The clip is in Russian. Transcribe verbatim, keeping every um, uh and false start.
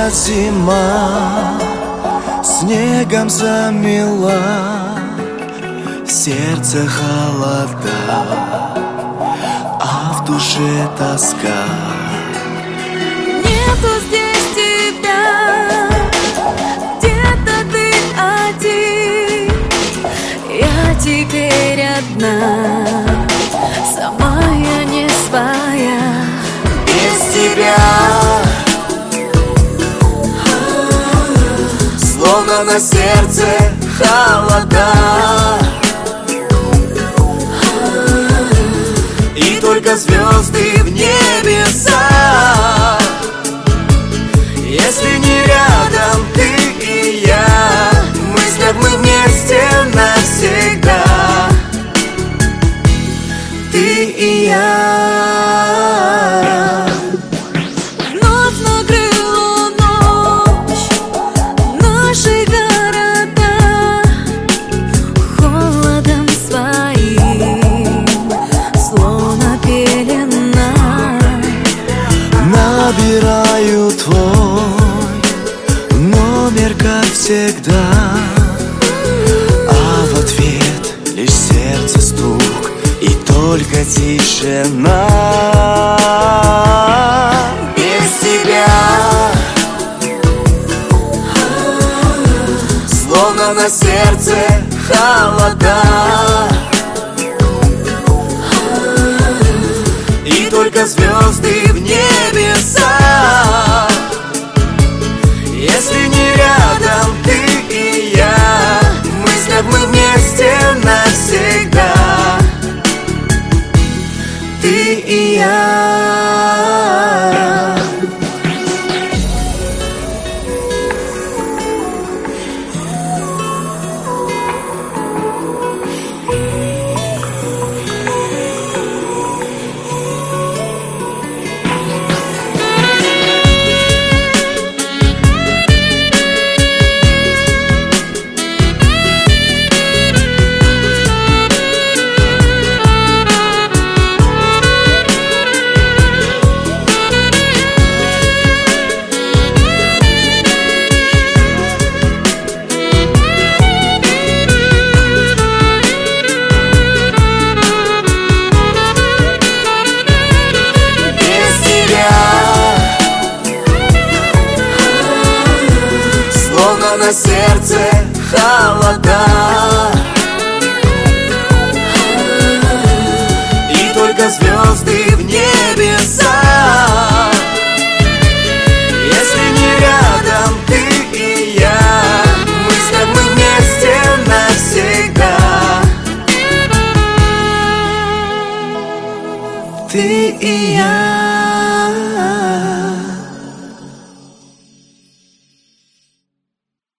Снова зима снегом замела, в сердце холода, а в душе тоска. Нету здесь тебя, где-то ты один. Я теперь одна, сама я не своя. Без тебя словно на сердце холода, и только звезды в небесах. Если не рядом ты и я, в мыслях мы вместе навсегда. Ты и я. Вновь накрыла ночь наши города холодом своим, словно пелена. Набираю твой номер, как всегда, а в ответ лишь сердце стук и только тишина. Без тебя словно на сердце холода, и только звезды в небесах. Если не рядом ты и я, в мыслях мы вместе навсегда. Ты и я. На сердце холода, и только звезды в небесах. Если не рядом ты и я, в мыслях мы вместе навсегда. Ты и я.